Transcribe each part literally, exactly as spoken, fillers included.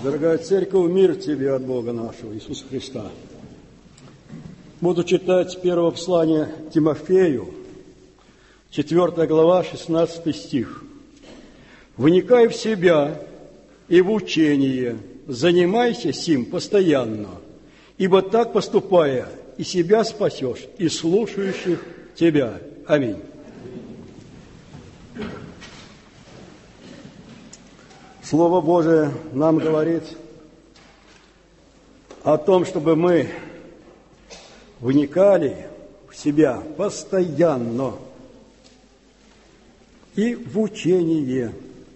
Дорогая Церковь, мир тебе от Бога нашего, Иисуса Христа. Буду читать первое послание Тимофею, четвёртая глава, шестнадцатый стих. «Вникай в себя и в учение, занимайся сим постоянно, ибо так поступая, и себя спасешь, и слушающих тебя». Аминь. Слово Божие нам говорит о том, чтобы мы вникали в себя постоянно и в учение.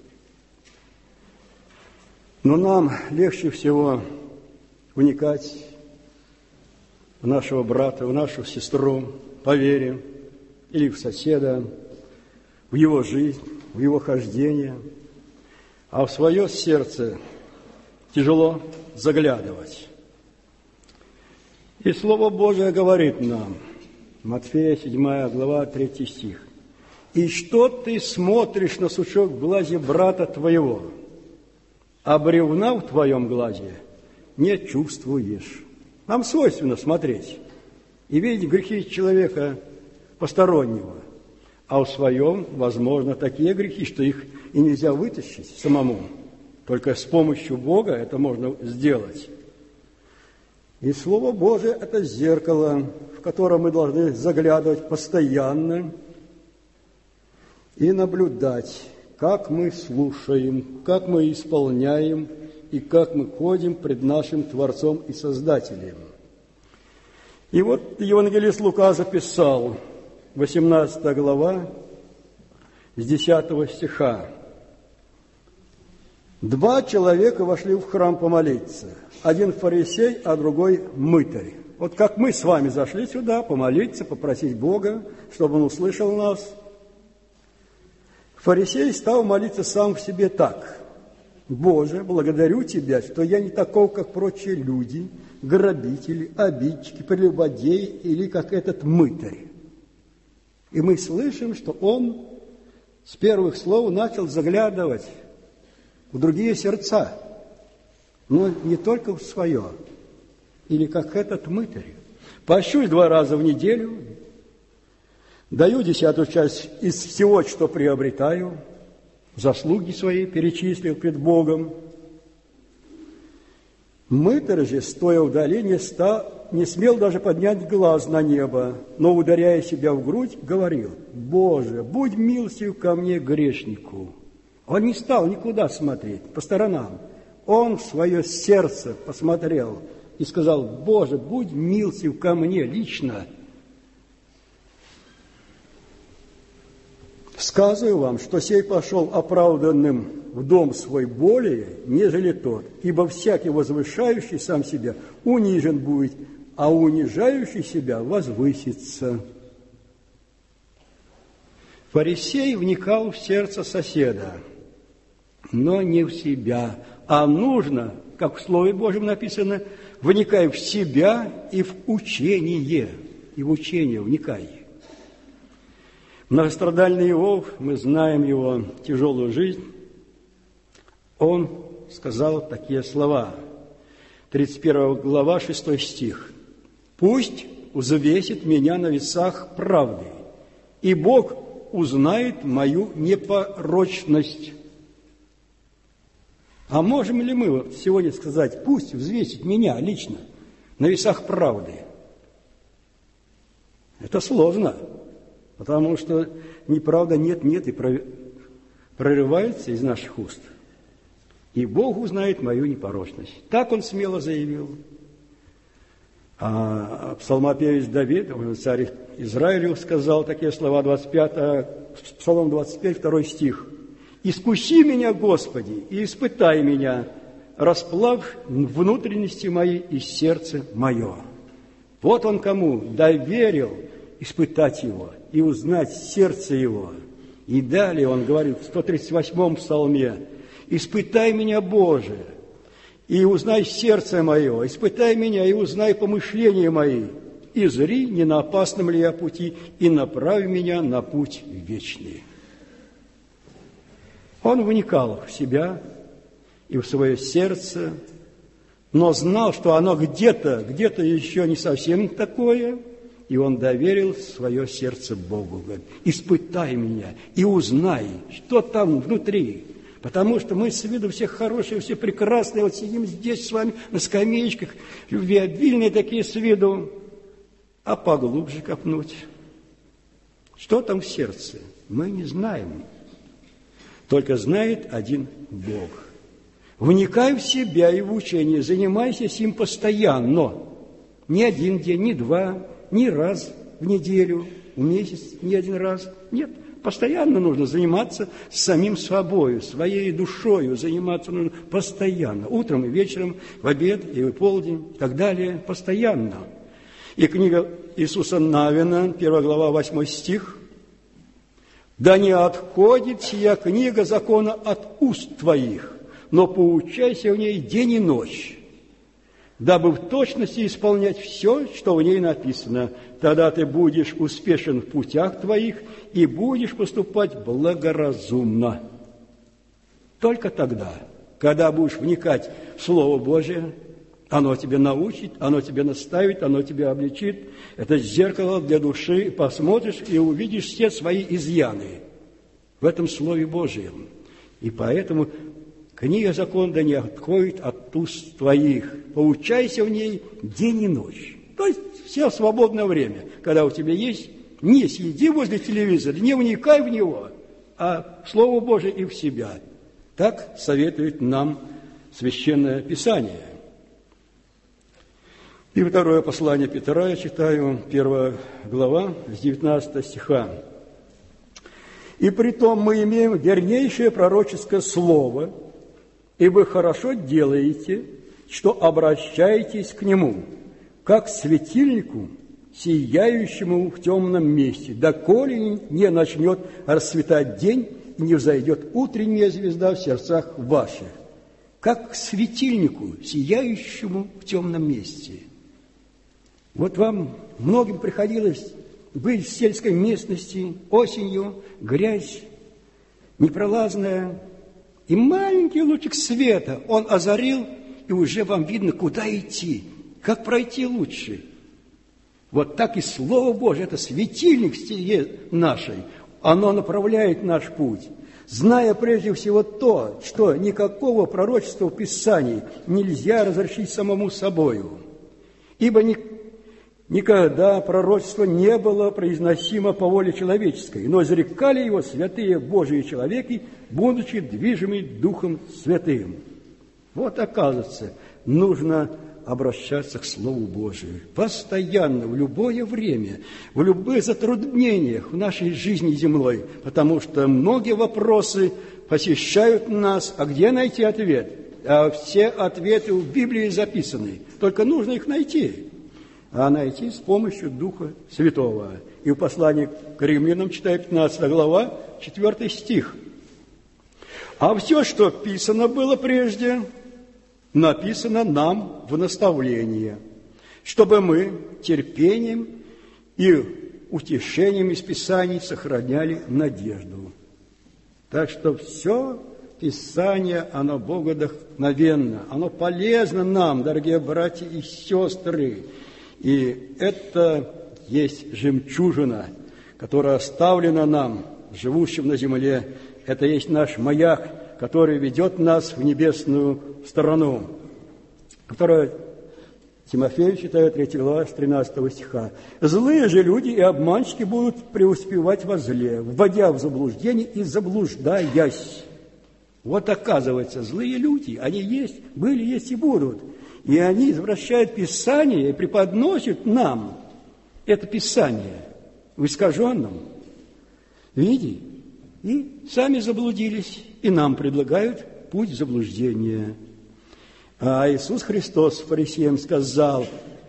Но нам легче всего вникать в нашего брата, в нашу сестру по вере или в соседа, в его жизнь, в его хождение, а в свое сердце тяжело заглядывать. И Слово Божие говорит нам, Матфея, седьмая глава, третий стих. «И что ты смотришь на сучок в глазе брата твоего, а бревна в твоем глазе не чувствуешь». Нам свойственно смотреть и видеть грехи человека постороннего, а в своем, возможно, такие грехи, что их и нельзя вытащить самому. Только с помощью Бога это можно сделать. И Слово Божие – это зеркало, в которое мы должны заглядывать постоянно и наблюдать, как мы слушаем, как мы исполняем и как мы ходим пред нашим Творцом и Создателем. И вот евангелист Лука записал, восемнадцатая глава, с десятого стиха. «Два человека вошли в храм помолиться. Один фарисей, а другой мытарь». Вот как мы с вами зашли сюда помолиться, попросить Бога, чтобы Он услышал нас. Фарисей стал молиться сам в себе так. «Боже, благодарю Тебя, что я не таков, как прочие люди, грабители, обидчики, прелюбодеи или как этот мытарь». И мы слышим, что он с первых слов начал заглядывать в другие сердца, но не только в свое, или как этот мытарь. Пощусь два раза в неделю, даю десятую часть из всего, что приобретаю, заслуги свои перечислил пред Богом. Мытарь же, стоя вдали, не, стал, не смел даже поднять глаз на небо, но, ударяя себя в грудь, говорил: «Боже, будь милостив ко мне, грешнику». Он не стал никуда смотреть, по сторонам. Он в свое сердце посмотрел и сказал: «Боже, будь милостив ко мне лично». «Сказываю вам, что сей пошел оправданным в дом свой более, нежели тот, ибо всякий возвышающий сам себя унижен будет, а унижающий себя возвысится». Фарисей вникал в сердце соседа, но не в себя, а нужно, как в Слове Божьем написано, вникай в себя и в учение, и в учение вникай. Многострадальный Иов, мы знаем его тяжелую жизнь, он сказал такие слова, тридцать первая глава, шестой стих. «Пусть взвесит меня на весах правды, и Бог узнает мою непорочность». А можем ли мы сегодня сказать: пусть взвесит меня лично на весах правды? Это сложно. Потому что неправда нет-нет и прорывается из наших уст. И Бог узнает мою непорочность. Так он смело заявил. А псалмопевец Давид, царь Израилю, сказал такие слова, двадцать пятый, Псалом двадцать пять, второй стих. «Искуси меня, Господи, и испытай меня, расплавь внутренности мои и сердце мое». Вот он кому доверил испытать его и узнать сердце его. И далее он говорит в сто тридцать восьмом псалме: «Испытай меня, Боже, и узнай сердце мое, испытай меня и узнай помышления мои, и зри, не на опасном ли я пути, и направь меня на путь вечный». Он вникал в себя и в свое сердце, но знал, что оно где-то, где-то еще не совсем такое, и он доверил свое сердце Богу. Говорит, испытай меня и узнай, что там внутри. Потому что мы с виду все хорошие, все прекрасные, вот сидим здесь с вами на скамеечках, любвеобильные такие с виду, а поглубже копнуть. Что там в сердце? Мы не знаем. Только знает один Бог. Вникай в себя и в учение, занимайся им постоянно. Не один день, не два, не раз в неделю, в месяц, не один раз. Нет, постоянно нужно заниматься самим собою, своей душою, заниматься нужно постоянно. Утром и вечером, в обед и в полдень, и так далее, постоянно. И книга Иисуса Навина, первая глава, восьмой стих. «Да не отходит сия книга закона от уст твоих, но поучайся в ней день и ночь, дабы в точности исполнять все, что в ней написано. Тогда ты будешь успешен в путях твоих и будешь поступать благоразумно». Только тогда, когда будешь вникать в Слово Божие, оно тебя научит, оно тебя наставит, оно тебя обличит. Это зеркало для души. Посмотришь и увидишь все свои изъяны в этом Слове Божьем. И поэтому книга закона да не отходит от уст твоих. Поучайся в ней день и ночь. То есть все свободное время, когда у тебя есть, не сиди возле телевизора, не вникай в него, а в Слово Божие и в себя. Так советует нам Священное Писание. И второе послание Петра я читаю, первая глава, с девятнадцатого стиха. «И притом мы имеем вернейшее пророческое слово, и вы хорошо делаете, что обращаетесь к нему, как к светильнику, сияющему в темном месте, доколе не начнет расцветать день и не взойдет утренняя звезда в сердцах ваших, как к светильнику, сияющему в темном месте». Вот вам многим приходилось быть в сельской местности осенью, грязь непролазная, и маленький лучик света он озарил, и уже вам видно, куда идти, как пройти лучше. Вот так и Слово Божие, это светильник в стене нашей, оно направляет наш путь, зная прежде всего то, что никакого пророчества в Писании нельзя разрешить самому собою, ибо ни Никогда пророчество не было произносимо по воле человеческой, но изрекали его святые Божьи человеки, будучи движимы Духом Святым. Вот, оказывается, нужно обращаться к Слову Божию постоянно, в любое время, в любых затруднениях в нашей жизни земной, потому что многие вопросы посещают нас. А где найти ответ? А все ответы в Библии записаны, только нужно их найти. А найти с помощью Духа Святого. И в послании к Римлянам, читаю пятнадцатая глава, четвёртый стих. «А все, что писано было прежде, написано нам в наставление, чтобы мы терпением и утешением из Писаний сохраняли надежду». Так что все Писание, оно богодухновенно, оно полезно нам, дорогие братья и сестры. И это есть жемчужина, которая оставлена нам, живущим на земле. Это есть наш маяк, который ведет нас в небесную сторону. Второе Тимофею, читаю, третья глава, с тринадцатого стиха. «Злые же люди и обманщики будут преуспевать во зле, вводя в заблуждение и заблуждаясь». Вот оказывается, злые люди, они есть, были, есть и будут. И они извращают Писание и преподносят нам это Писание в искаженном виде. И сами заблудились, и нам предлагают путь заблуждения. А Иисус Христос фарисеям сказал: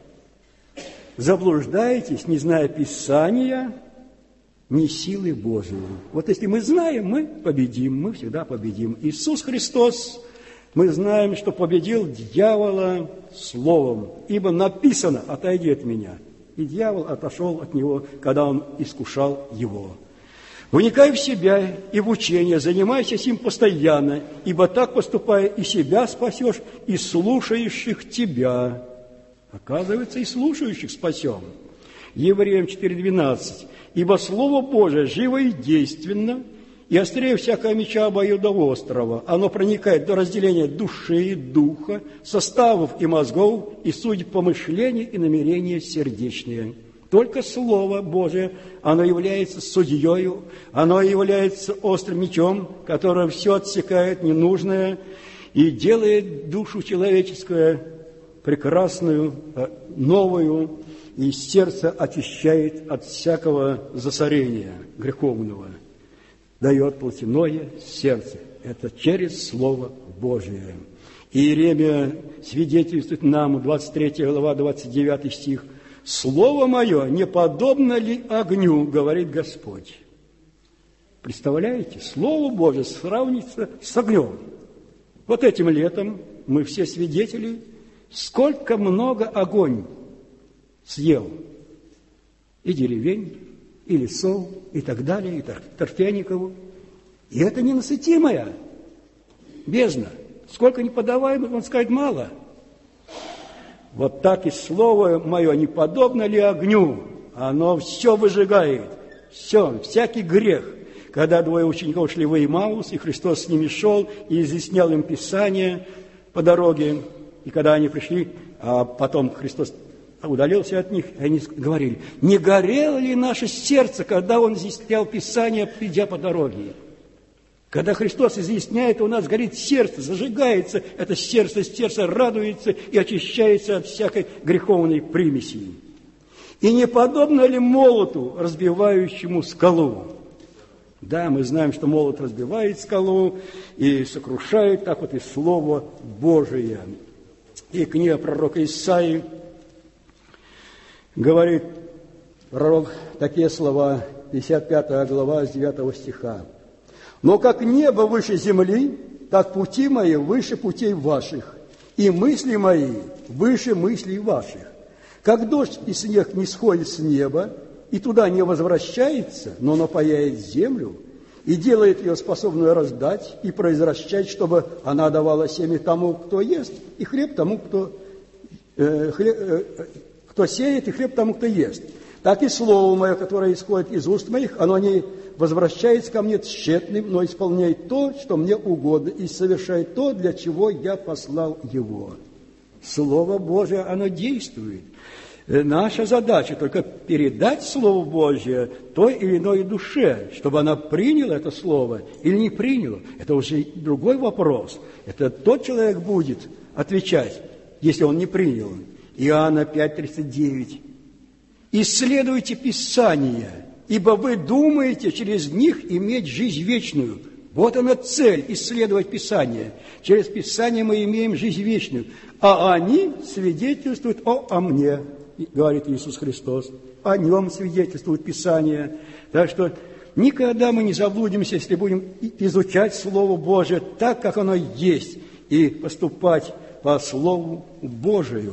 заблуждаетесь, не зная Писания, не силы Божией. Вот если мы знаем, мы победим, мы всегда победим. Иисус Христос, мы знаем, что победил дьявола словом, ибо написано: «Отойди от меня». И дьявол отошел от него, когда он искушал его. Вникай в себя и в учение, занимайся им постоянно, ибо так поступая и себя спасешь, и слушающих тебя. Оказывается, и слушающих спасем. Евреям четыре двенадцать. Ибо Слово Божие живо и действенно, и острее всякого меча обоюдоострого. Оно проникает до разделения души, духа, составов и мозгов, и судит помышления и намерения сердечные. Только Слово Божие, оно является судьею, оно является острым мечом, которое все отсекает ненужное и делает душу человеческую прекрасную, новую, и сердце очищает от всякого засорения греховного, дает плотяное сердце. Это через Слово Божие. И Иеремия свидетельствует нам, двадцать третья глава, двадцать девятый стих, «Слово мое не подобно ли огню, говорит Господь». Представляете, Слово Божие сравнится с огнем. Вот этим летом мы все свидетели, сколько много огонь съел и деревень, и лесов, и так далее, и торфяников. И это ненасытимая бездна. Сколько ни подаваем, он скажет, мало. Вот так и Слово мое не подобно ли огню? Оно все выжигает, все, всякий грех. Когда двое учеников шли в Эмаус, и Христос с ними шел, и изъяснял им Писание по дороге, и когда они пришли, а потом Христос удалился от них, и они говорили, не горело ли наше сердце, когда Он изъяснял Писание, придя по дороге? Когда Христос изъясняет, у нас горит сердце, зажигается это сердце, сердце радуется и очищается от всякой греховной примеси. И не подобно ли молоту, разбивающему скалу? Да, мы знаем, что молот разбивает скалу и сокрушает, так вот и Слово Божие. И книга пророка Исаии говорит, пророк, такие слова, пятьдесят пятая глава, с девятого стиха. «Но как небо выше земли, так пути мои выше путей ваших, и мысли мои выше мыслей ваших. Как дождь и снег не сходит с неба, и туда не возвращается, но напояет землю, и делает ее способную раздать и произращать, чтобы она давала семя тому, кто ест, и хлеб тому, кто, э, хлеб, э, кто сеет, и хлеб тому, кто ест. Так и слово мое, которое исходит из уст моих, оно не возвращается ко мне тщетным, но исполняет то, что мне угодно, и совершает то, для чего я послал его». Слово Божие, оно действует. Наша задача только передать Слово Божие той или иной душе, чтобы она приняла это Слово или не приняла. Это уже другой вопрос. Это тот человек будет отвечать, если он не принял. Иоанна пять тридцать девять. «Исследуйте Писания, ибо вы думаете через них иметь жизнь вечную». Вот она цель – исследовать Писание. Через Писание мы имеем жизнь вечную. А они свидетельствуют о, о мне, говорит Иисус Христос. О нем свидетельствует Писание. Так что никогда мы не заблудимся, если будем изучать Слово Божие так, как оно есть, и поступать по Слову Божию.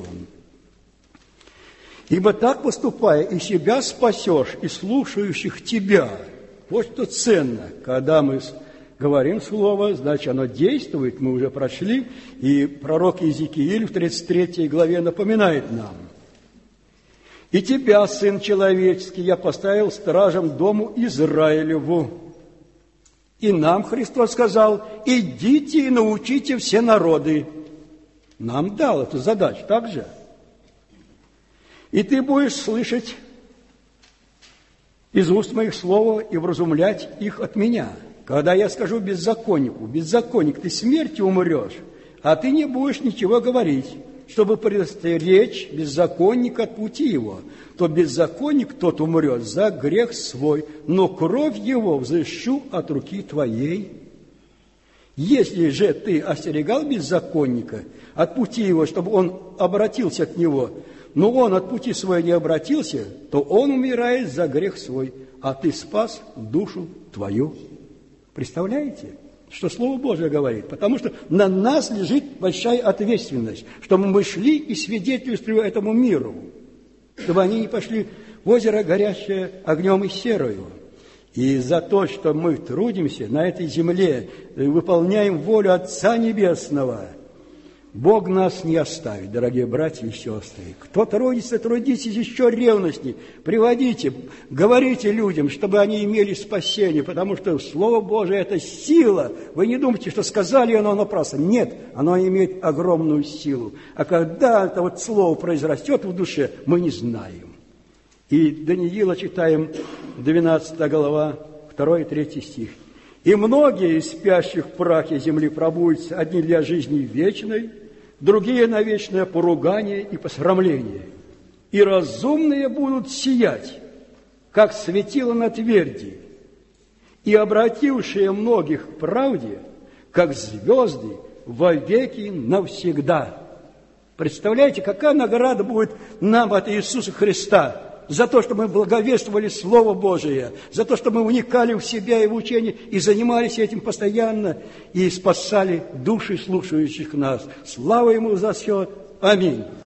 «Ибо так поступая, и себя спасешь, и слушающих тебя». Вот что ценно, когда мы говорим Слово, значит, оно действует, мы уже прошли, и пророк Иезекииль в тридцать третьей главе напоминает нам. «И тебя, Сын человеческий, я поставил стражем дому Израилеву». И нам Христос сказал, идите и научите все народы. Нам дал эту задачу также. «И ты будешь слышать из уст моих слова и вразумлять их от меня. Когда я скажу беззаконнику, беззаконник, ты смертью умрешь, а ты не будешь ничего говорить, чтобы предостеречь беззаконника от пути его, то беззаконник тот умрет за грех свой, но кровь его взыщу от руки твоей. Если же ты остерегал беззаконника от пути его, чтобы он обратился от него, но он от пути своей не обратился, то он умирает за грех свой, а ты спас душу твою». Представляете, что Слово Божие говорит? Потому что на нас лежит большая ответственность, чтобы мы шли и свидетельствовали этому миру, чтобы они не пошли в озеро, горящее огнем и серою. И за то, что мы трудимся на этой земле, выполняем волю Отца Небесного, Бог нас не оставит, дорогие братья и сестры. Кто трудится, трудитесь еще ревностней. Приводите, говорите людям, чтобы они имели спасение, потому что Слово Божие – это сила. Вы не думайте, что сказали оно напрасно. Нет, оно имеет огромную силу. А когда это вот слово произрастет в душе, мы не знаем. И Даниила читаем, двенадцатая глава, второй и третий стих. «И многие из спящих в прахе земли пробудятся, одни для жизни вечной, другие на вечное поругание и посрамление. И разумные будут сиять, как светило на тверди, и обратившие многих к правде, как звезды вовеки навсегда». Представляете, какая награда будет нам от Иисуса Христа за то, что мы благовествовали Слово Божие, за то, что мы вникали в себя и в учение, и занимались этим постоянно, и спасали души слушающих нас. Слава Ему за все. Аминь.